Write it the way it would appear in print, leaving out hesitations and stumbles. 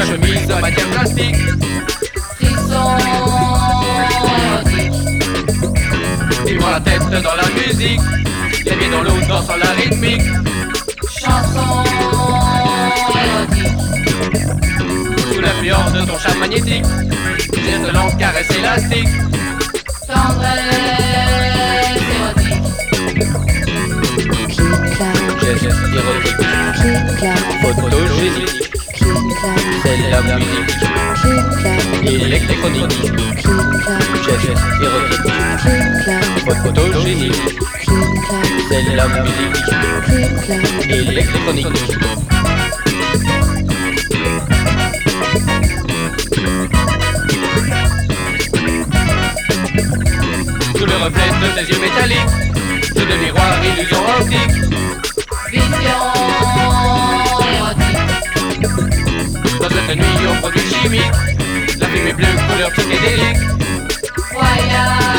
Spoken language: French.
chemise en matière plastique. Frisson érotique. Il prend la tête dans la musique. Les pieds dans l'eau dansant la rythmique. Chanson érotique. Sous l'influence de ton chat magnétique. Geste de lente caresse élastique. Tendresse érotique. Geste érotique. Photogénique. C'est la musique électronique. Geste érotique. Photogénique. C'est la musique électronique. Sous le reflet de tes yeux métalliques, jeu de miroir, illusion optique. Vision érotique. Dans cette nuit aux produits chimiques, la fumée bleue couleur psychédélique. Voyage